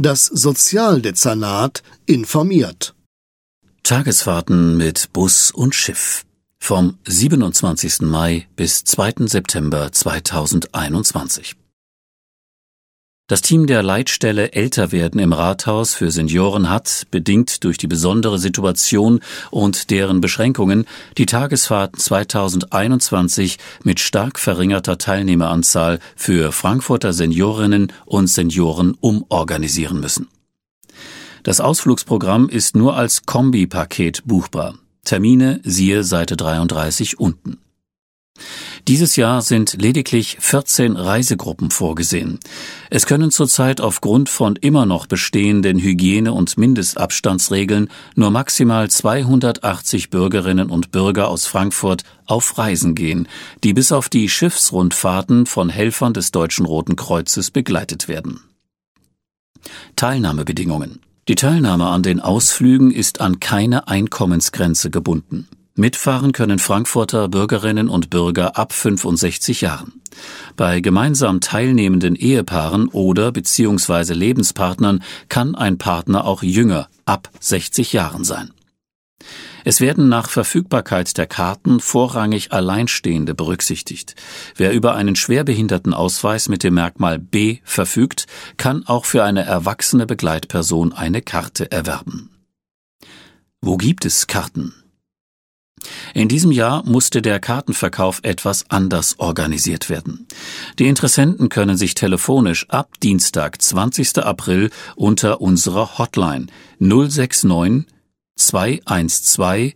Das Sozialdezernat informiert. Tagesfahrten mit Bus und Schiff vom 27. Mai bis 2. September 2021. Das Team der Leitstelle Älterwerden im Rathaus für Senioren hat, bedingt durch die besondere Situation und deren Beschränkungen, die Tagesfahrten 2021 mit stark verringerter Teilnehmeranzahl für Frankfurter Seniorinnen und Senioren umorganisieren müssen. Das Ausflugsprogramm ist nur als Kombipaket buchbar. Termine siehe Seite 33 unten. Dieses Jahr sind lediglich 14 Reisegruppen vorgesehen. Es können zurzeit aufgrund von immer noch bestehenden Hygiene- und Mindestabstandsregeln nur maximal 280 Bürgerinnen und Bürger aus Frankfurt auf Reisen gehen, die bis auf die Schiffsrundfahrten von Helfern des Deutschen Roten Kreuzes begleitet werden. Teilnahmebedingungen. Die Teilnahme an den Ausflügen ist an keine Einkommensgrenze gebunden. Mitfahren können Frankfurter Bürgerinnen und Bürger ab 65 Jahren. Bei gemeinsam teilnehmenden Ehepaaren oder bzw. Lebenspartnern kann ein Partner auch jünger, ab 60 Jahren sein. Es werden nach Verfügbarkeit der Karten vorrangig Alleinstehende berücksichtigt. Wer über einen Schwerbehindertenausweis mit dem Merkmal B verfügt, kann auch für eine erwachsene Begleitperson eine Karte erwerben. Wo gibt es Karten? In diesem Jahr musste der Kartenverkauf etwas anders organisiert werden. Die Interessenten können sich telefonisch ab Dienstag, 20. April unter unserer Hotline 069 212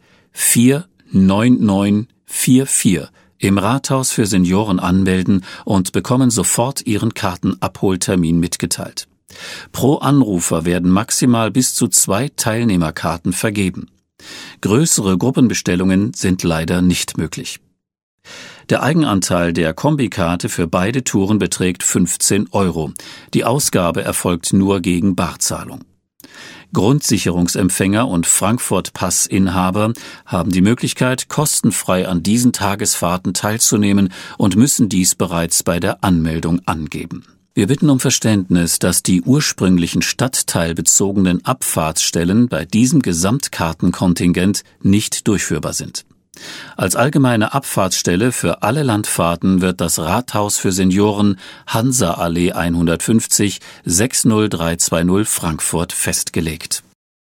49944 im Rathaus für Senioren anmelden und bekommen sofort ihren Kartenabholtermin mitgeteilt. Pro Anrufer werden maximal bis zu 2 Teilnehmerkarten vergeben. Größere Gruppenbestellungen sind leider nicht möglich. Der Eigenanteil der Kombikarte für beide Touren beträgt 15 €. Die Ausgabe erfolgt nur gegen Barzahlung. Grundsicherungsempfänger und Frankfurt-Passinhaber haben die Möglichkeit, kostenfrei an diesen Tagesfahrten teilzunehmen und müssen dies bereits bei der Anmeldung angeben. Wir bitten um Verständnis, dass die ursprünglichen stadtteilbezogenen Abfahrtsstellen bei diesem Gesamtkartenkontingent nicht durchführbar sind. Als allgemeine Abfahrtsstelle für alle Landfahrten wird das Rathaus für Senioren Hansa-Allee 150 60320 Frankfurt festgelegt.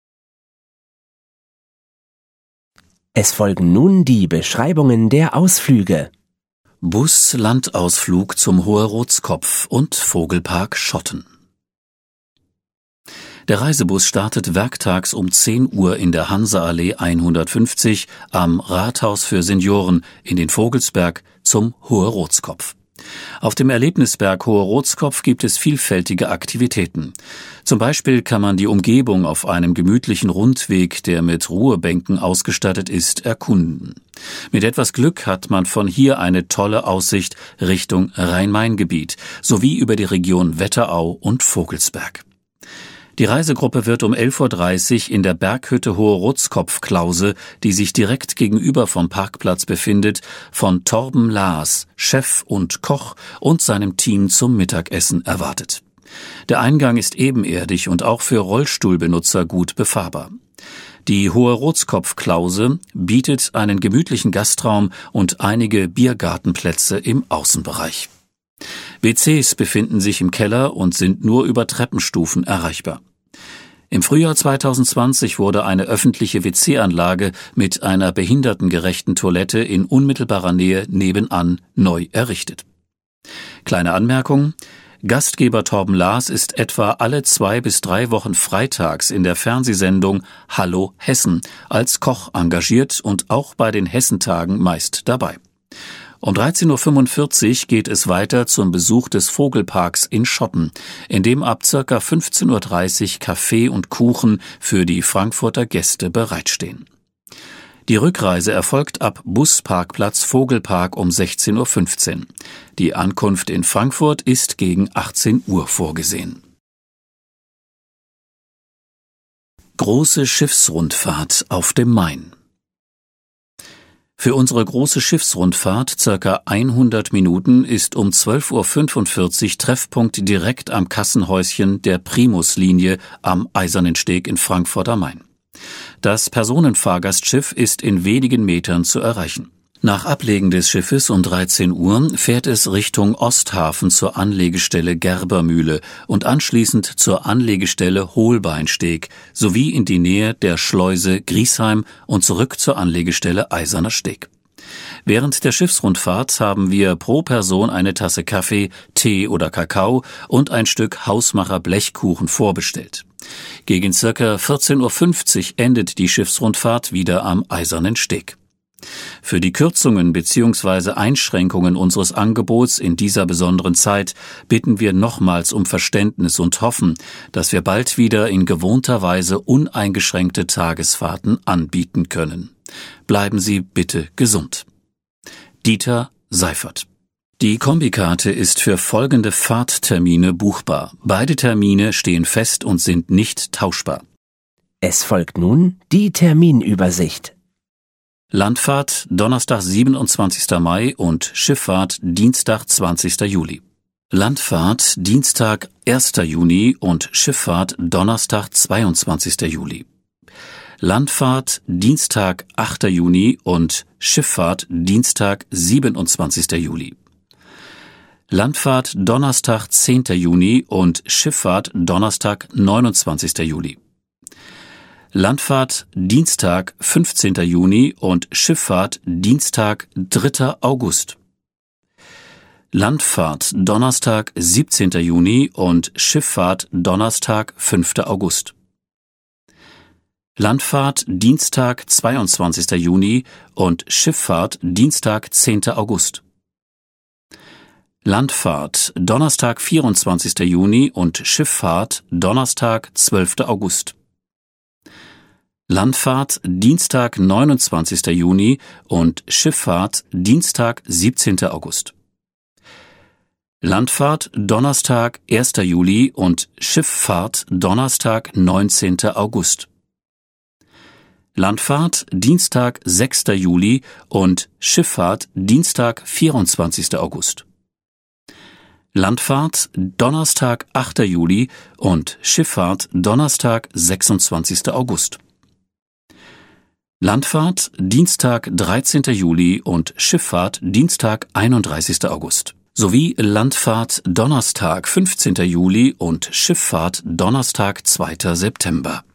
Es folgen nun die Beschreibungen der Ausflüge. Bus-Landausflug zum Hohe-Rotskopf und Vogelpark Schotten. Der Reisebus startet werktags um 10 Uhr in der Hansa-Allee 150 am Rathaus für Senioren in den Vogelsberg zum Hohe-Rotskopf. Auf dem Erlebnisberg Hohe-Rotskopf gibt es vielfältige Aktivitäten. Zum Beispiel kann man die Umgebung auf einem gemütlichen Rundweg, der mit Ruhebänken ausgestattet ist, erkunden. Mit etwas Glück hat man von hier eine tolle Aussicht Richtung Rhein-Main-Gebiet sowie über die Region Wetterau und Vogelsberg. Die Reisegruppe wird um 11:30 Uhr in der Berghütte Hohe-Rotskopf-Klause, die sich direkt gegenüber vom Parkplatz befindet, von Torben Laas, Chef und Koch, und seinem Team zum Mittagessen erwartet. Der Eingang ist ebenerdig und auch für Rollstuhlbenutzer gut befahrbar. Die Hohe-Rotskopf-Klause bietet einen gemütlichen Gastraum und einige Biergartenplätze im Außenbereich. WCs befinden sich im Keller und sind nur über Treppenstufen erreichbar. Im Frühjahr 2020 wurde eine öffentliche WC-Anlage mit einer behindertengerechten Toilette in unmittelbarer Nähe nebenan neu errichtet. Kleine Anmerkung: Gastgeber Torben Laas ist etwa alle 2 bis 3 Wochen freitags in der Fernsehsendung Hallo Hessen als Koch engagiert und auch bei den Hessentagen meist dabei. Um 13:45 Uhr geht es weiter zum Besuch des Vogelparks in Schotten, in dem ab ca. 15:30 Uhr Kaffee und Kuchen für die Frankfurter Gäste bereitstehen. Die Rückreise erfolgt ab Busparkplatz Vogelpark um 16:15 Uhr. Die Ankunft in Frankfurt ist gegen 18 Uhr vorgesehen. Große Schiffsrundfahrt auf dem Main. Für unsere große Schiffsrundfahrt circa 100 Minuten ist um 12:45 Uhr Treffpunkt direkt am Kassenhäuschen der Primus-Linie am Eisernen Steg in Frankfurt am Main. Das Personenfahrgastschiff ist in wenigen Metern zu erreichen. Nach Ablegen des Schiffes um 13 Uhr fährt es Richtung Osthafen zur Anlegestelle Gerbermühle und anschließend zur Anlegestelle Holbeinsteg sowie in die Nähe der Schleuse Griesheim und zurück zur Anlegestelle Eiserner Steg. Während der Schiffsrundfahrt haben wir pro Person eine Tasse Kaffee, Tee oder Kakao und ein Stück Hausmacher Blechkuchen vorbestellt. Gegen circa 14:50 Uhr endet die Schiffsrundfahrt wieder am Eisernen Steg. Für die Kürzungen bzw. Einschränkungen unseres Angebots in dieser besonderen Zeit bitten wir nochmals um Verständnis und hoffen, dass wir bald wieder in gewohnter Weise uneingeschränkte Tagesfahrten anbieten können. Bleiben Sie bitte gesund. Dieter Seifert. Die Kombikarte ist für folgende Fahrttermine buchbar. Beide Termine stehen fest und sind nicht tauschbar. Es folgt nun die Terminübersicht. Landfahrt Donnerstag 27. Mai und Schifffahrt Dienstag 20. Juli. Landfahrt Dienstag 1. Juni und Schifffahrt Donnerstag 22. Juli. Landfahrt Dienstag 8. Juni und Schifffahrt Dienstag 27. Juli. Landfahrt Donnerstag 10. Juni und Schifffahrt Donnerstag 29. Juli. Landfahrt Dienstag 15. Juni und Schifffahrt Dienstag 3. August. Landfahrt Donnerstag 17. Juni und Schifffahrt Donnerstag 5. August. Landfahrt Dienstag 22. Juni und Schifffahrt Dienstag 10. August. Landfahrt Donnerstag 24. Juni und Schifffahrt Donnerstag 12. August. Landfahrt Dienstag 29. Juni und Schifffahrt Dienstag 17. August. Landfahrt Donnerstag 1. Juli und Schifffahrt Donnerstag 19. August. Landfahrt Dienstag 6. Juli und Schifffahrt Dienstag 24. August. Landfahrt Donnerstag 8. Juli und Schifffahrt Donnerstag 26. August. Landfahrt Dienstag 13. Juli und Schifffahrt Dienstag 31. August. Sowie Landfahrt Donnerstag 15. Juli und Schifffahrt Donnerstag 2. September.